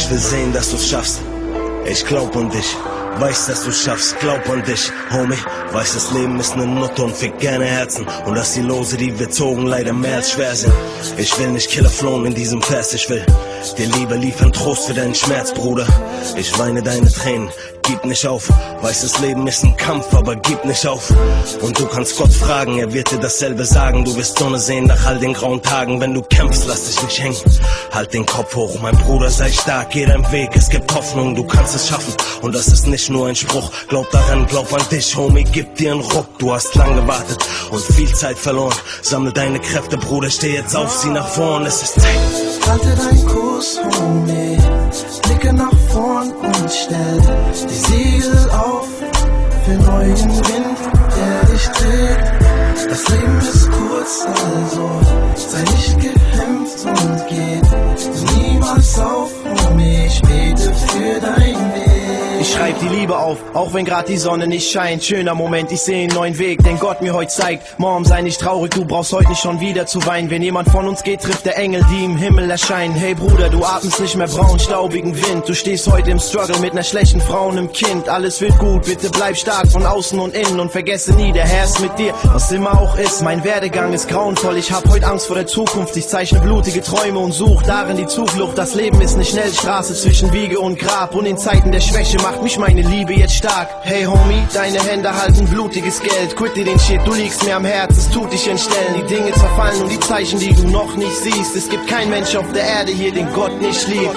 Ich will sehen, dass du's schaffst. Ich glaub an dich. Weiß, dass du schaffst, glaub an dich, Homie. Weiß, das Leben ist ne Nutte und fickt gerne Herzen. Und dass die Lose, die wir zogen, leider mehr als schwer sind. Ich will nicht Killer flohen in diesem Vers, ich will dir Liebe liefern, Trost für deinen Schmerz, Bruder. Ich weine deine Tränen, gib nicht auf. Weiß, das Leben ist ein Kampf, aber gib nicht auf. Und du kannst Gott fragen, er wird dir dasselbe sagen. Du wirst Sonne sehen nach all den grauen Tagen. Wenn du kämpfst, lass dich nicht hängen. Halt den Kopf hoch, mein Bruder, sei stark, geh deinen Weg. Es gibt Hoffnung, du kannst es schaffen. Und das ist nicht nur ein Spruch. Glaub daran, glaub an dich, Homie, gib dir einen Ruck. Du hast lang gewartet und viel Zeit verloren. Sammel deine Kräfte, Bruder, steh jetzt auf, sieh nach vorn, es ist Zeit. Halte deinen Kurs, Homie, blicke nach vorn und stell die Segel auf für neuen Wind, der dich trägt. Das Leben ist kurz, also sei nicht gehemmt und geh niemals auf, Homie, ich bete für dein Weg. Ich schreib die Liebe auf, auch wenn grad die Sonne nicht scheint. Schöner Moment, ich seh einen neuen Weg, den Gott mir heute zeigt. Mom, sei nicht traurig, du brauchst heute nicht schon wieder zu weinen. Wenn jemand von uns geht, trifft der Engel, die im Himmel erscheinen. Hey Bruder, du atmest nicht mehr braun, staubigen Wind. Du stehst heute im Struggle mit ner schlechten Frau und nem Kind. Alles wird gut, bitte bleib stark von außen und innen. Und vergesse nie, der Herr ist mit dir, was immer auch ist. Mein Werdegang ist grauenvoll, ich hab heute Angst vor der Zukunft. Ich zeichne blutige Träume und such darin die Zuflucht. Das Leben ist ne Schnellstraße zwischen Wiege und Grab. Und in Zeiten der Schwäche macht mich meine Liebe jetzt stark. Hey Homie, deine Hände halten blutiges Geld. Quit dir den Shit, du liegst mir am Herz, es tut dich entstellen. Die Dinge zerfallen und die Zeichen, die du noch nicht siehst. Es gibt kein Mensch auf der Erde hier, den Gott nicht liebt.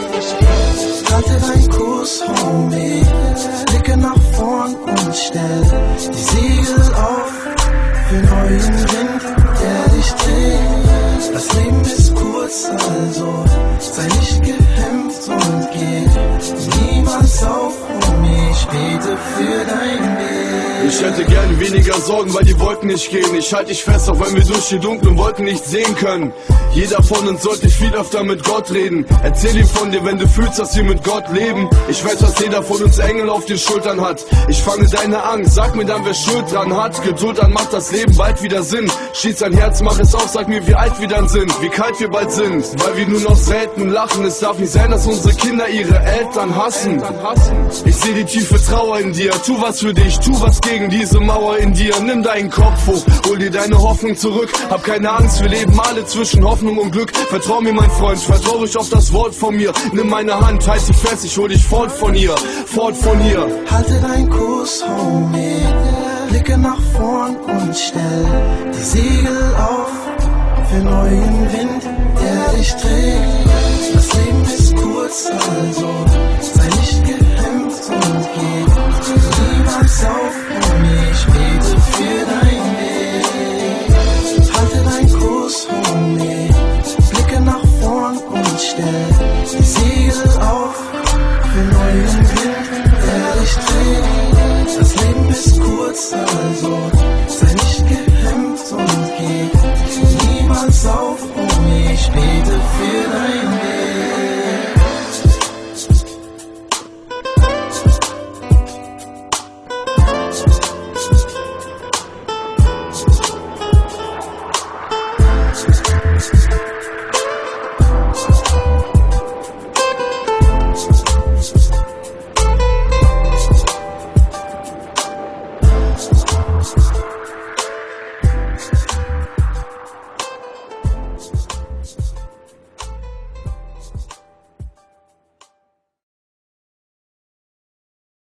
Halte deinen Kurs, Homie, blicke nach vorn und stell die Segel auf für neuen Wind, der dich trägt. Das Leben ist kurz, also sei nicht gehemmt und geh niemals auf, Homie, ich bete für dein Weg. Ich hätte gerne weniger Sorgen, weil die Wolken nicht gehen. Ich halte dich fest, auch wenn wir durch die dunklen Wolken nicht sehen können. Jeder von uns sollte viel öfter mit Gott reden. Erzähl ihm von dir, wenn du fühlst, dass wir mit Gott leben. Ich weiß, dass jeder von uns Engel auf den Schultern hat. Ich fange deine Angst, sag mir dann, wer Schuld dran hat. Geduld, dann macht das Leben bald wieder Sinn. Schließ dein Herz, mach es auf, sag mir, wie alt wir dann sind, wie kalt wir bald sind. Weil wir nur noch selten lachen. Es darf nicht sein, dass unsere Kinder ihre Eltern hassen. Ich sehe die tiefe Trauer in dir. Tu was für dich, tu was gegen diese Mauer in dir. Nimm deinen Kopf hoch, hol dir deine Hoffnung zurück. Hab keine Angst, wir leben alle zwischen Hoffnung und Glück. Vertrau mir, mein Freund, vertrau ich auf das Wort von mir. Nimm meine Hand, halt sie fest, ich hol dich fort von hier, fort von hier. Halte deinen Kurs, Homie, blicke nach vorn und stell die Segel auf für neuen Wind, der dich trägt. Das Leben ist kurz, also sei nicht gehemmt und geh niemals auf, Homie, ich bete für dein Weg. Halte deinen Kurs, Homie, blicke nach vorn und stell die Segel auf für neuen Wind, der dich trägt. Das Leben ist kurz, also sei nicht gehemmt und geh niemals auf, Homie, ich bete für dein Weg.